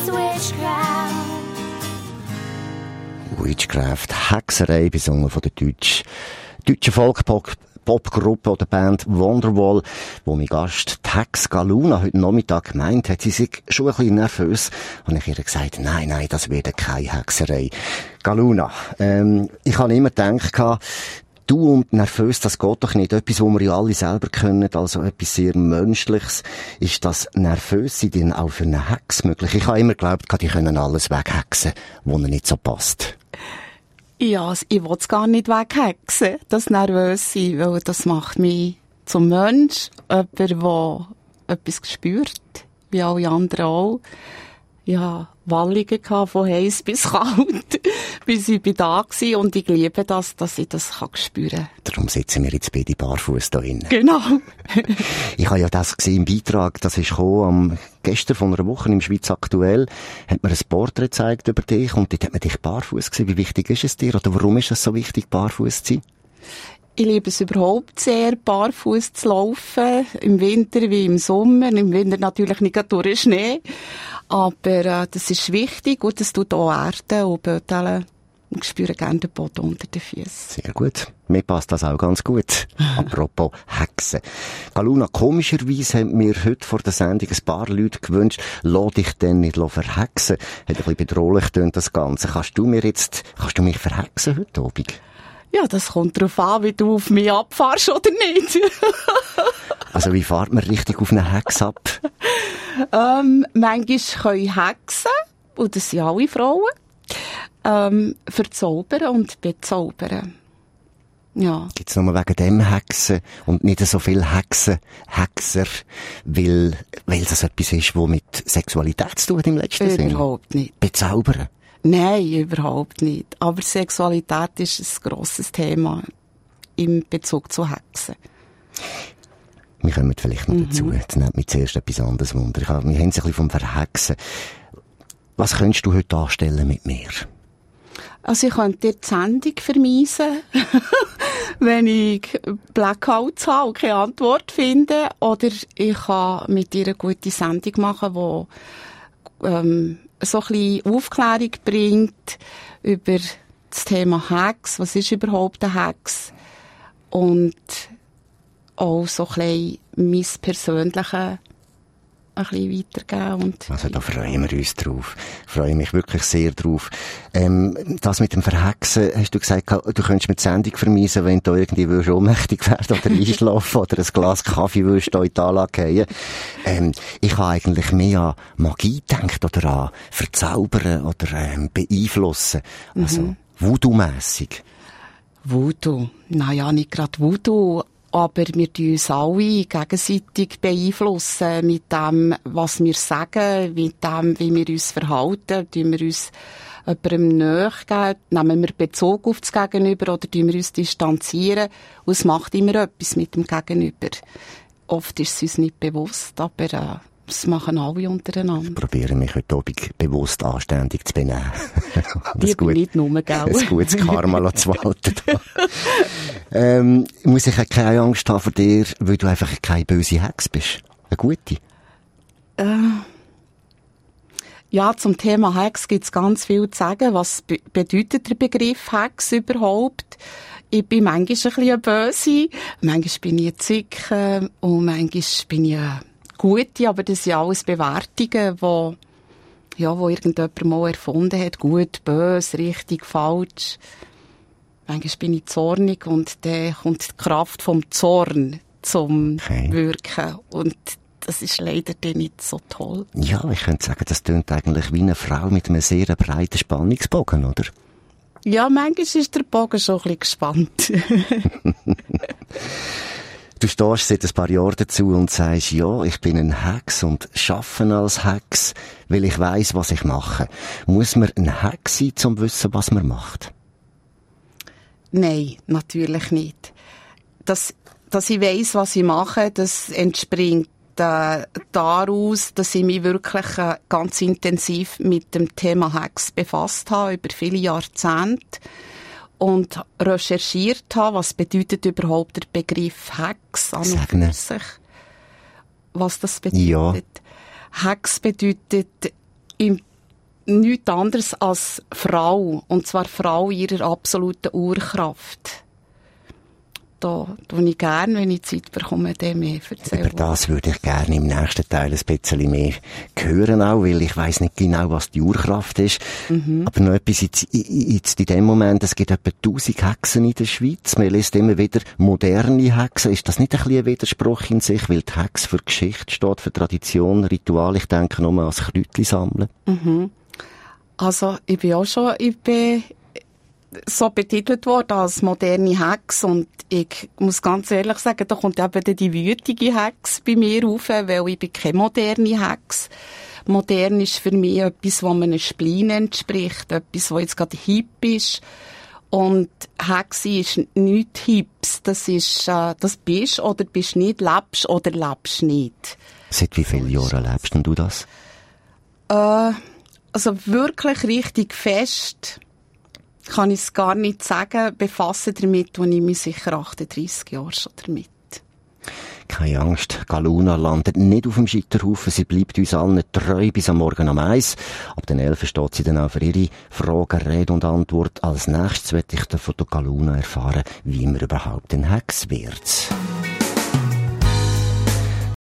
Witchcraft, Hexerei, besungen von der deutschen Folk-Pop-Gruppe oder Band Wonderwall, wo mein Gast, die Hex Galuna, heute Nachmittag gemeint hat, sie sei schon ein bisschen nervös. Und ich ihr gesagt, nein, das wird keine Hexerei. Galuna, ich habe immer gedacht, du und nervös, das geht doch nicht. Etwas, was wir ja alle selber können, also etwas sehr Menschliches. Ist das Nervössein denn auch für eine Hex möglich? Ich habe immer geglaubt, die können alles weghexen, wo ihnen nicht so passt. Ja, ich will es gar nicht weghexen, das Nervössein, weil das macht mich zum Mensch, jemand, der etwas spürt, wie alle anderen auch. Ja, Wallungen gehabt, von heiß bis kalt, bis ich da war. Und ich liebe das, dass ich das spüren kann. Darum sitzen wir jetzt beide barfuß da drin. Genau. Ich habe ja das gesehen im Beitrag, das ist gekommen, gestern von einer Woche im Schweiz aktuell, hat mir ein Porträt gezeigt über dich und dort hat man dich barfuß gesehen. Wie wichtig ist es dir oder warum ist es so wichtig, barfuß zu sein? Ich liebe es überhaupt sehr, barfuß zu laufen, im Winter wie im Sommer. Im Winter natürlich nicht durch den Schnee, aber das ist wichtig und das tut auch Erde und Bödeln. Ich spüre gerne den Boden unter den Füßen. Sehr gut. Mir passt das auch ganz gut. Apropos Hexen. Galuna, komischerweise haben mir heute vor der Sendung ein paar Leute gewünscht, lass dich denn nicht verhexen. Hat ein bisschen bedrohlich tönt das Ganze. Kannst du mich verhexen heute Abend? Ja, das kommt darauf an, wie du auf mich abfährst oder nicht. Also wie fährt man richtig auf eine Hex ab? Manchmal können Hexen, und das sind alle Frauen, verzaubern und bezaubern. Ja. Gibt's nur wegen dem Hexen und nicht so viel Hexer, weil das etwas ist, was mit Sexualität zu tun hat im letzten Sinne? Überhaupt nicht. Bezaubern? Nein, überhaupt nicht. Aber Sexualität ist ein grosses Thema in Bezug zu Hexen. Wir kommen vielleicht noch dazu. Jetzt nimmt mich zuerst etwas anderes Wunder. Wir haben es ein bisschen vom Verhexen. Was könntest du heute anstellen mit mir? Also ich könnte dir die Sendung vermeisen, wenn ich Blackouts habe und keine Antwort finde. Oder ich kann mit dir eine gute Sendung machen, die so ein bisschen Aufklärung bringt über das Thema Hex. Was ist überhaupt eine Hex? Und auch so ein bisschen mein Persönliches ein bisschen weitergeben. Also da freuen wir uns drauf. Freue mich wirklich sehr drauf. Das mit dem Verhexen, hast du gesagt, du könntest mit Sendung vermeisen, wenn du irgendwie ohnmächtig werden oder einschlafen oder ein Glas Kaffee würdest du in die Anlage gehen. Ich habe eigentlich mehr an Magie gedacht oder an Verzaubern oder beeinflussen. Also Voodoo-mässig. Voodoo? Naja, nicht gerade Voodoo. Aber wir tun uns alle gegenseitig beeinflussen mit dem, was wir sagen, mit dem, wie wir uns verhalten. Tun wir uns jemandem nachgeben, nehmen wir Bezug auf das Gegenüber oder tun wir uns distanzieren. Und es macht immer etwas mit dem Gegenüber. Oft ist es uns nicht bewusst, aber das machen alle untereinander. Ich probiere mich heute Abend bewusst anständig zu benehmen. Lieber nicht nur, gell? Ein gutes Karma zu walten. Muss ich keine Angst haben vor dir, weil du einfach keine böse Hex bist? Eine gute? Ja, zum Thema Hex gibt es ganz viel zu sagen. Was bedeutet der Begriff Hex überhaupt? Ich bin manchmal ein bisschen böse, manchmal bin ich eine Zicke und manchmal bin ich Gute, aber das sind alles Bewertungen, wo irgendjemand mal erfunden hat. Gut, böse, richtig, falsch. Manchmal bin ich zornig und dann kommt die Kraft vom Zorn zum Wirken. Und das ist leider dann nicht so toll. Ja, ich könnte sagen, das tönt eigentlich wie eine Frau mit einem sehr breiten Spannungsbogen, oder? Ja, manchmal ist der Bogen schon ein bisschen gespannt. Du stehst seit ein paar Jahren dazu und sagst, ja, ich bin ein Hex und arbeite als Hex, weil ich weiss, was ich mache. Muss man ein Hex sein, um zu wissen, was man macht? Nein, natürlich nicht. Dass ich weiss, was ich mache, das entspringt daraus, dass ich mich wirklich ganz intensiv mit dem Thema Hex befasst habe, über viele Jahrzehnte. Und recherchiert habe, was bedeutet überhaupt der Begriff Hex an und für sich. Was das bedeutet. Ja. Hex bedeutet im nichts anderes als Frau. Und zwar Frau in ihrer absoluten Urkraft. Da tue ich gerne, wenn ich Zeit bekomme, dem mehr erzählen. Über das würde ich gerne im nächsten Teil ein bisschen mehr hören auch, weil ich weiss nicht genau, was die Urkraft ist. Aber noch etwas jetzt in dem Moment, es gibt etwa 1000 Hexen in der Schweiz. Man liest immer wieder moderne Hexen. Ist das nicht ein bisschen ein Widerspruch in sich, weil die Hex für Geschichte steht, für Tradition, Ritual? Ich denke nur ans Kräutchen sammeln. Also, ich bin auch schon, so betitelt worden als moderne Hex und ich muss ganz ehrlich sagen, da kommt eben die wütige Hex bei mir auf, weil ich bin keine moderne Hex. Modern ist für mich etwas, was einem Spleen entspricht, etwas, was jetzt gerade hip ist. Und Hexe ist nichts Hips, das ist, das bist oder bist nicht, lebst oder lebst nicht. Seit wie vielen Jahren lebst denn du das? Also wirklich richtig fest kann ich es gar nicht sagen, befasse damit, und ich mich sicher 38 Jahre schon damit. Keine Angst, Galuna landet nicht auf dem Scheiterhaufen. Sie bleibt uns allen treu bis am Morgen um 1. Ab den 11 steht sie dann auch für ihre Fragen Rede und Antwort. Als nächstes werde ich von der Galuna erfahren, wie man überhaupt ein Hex wird.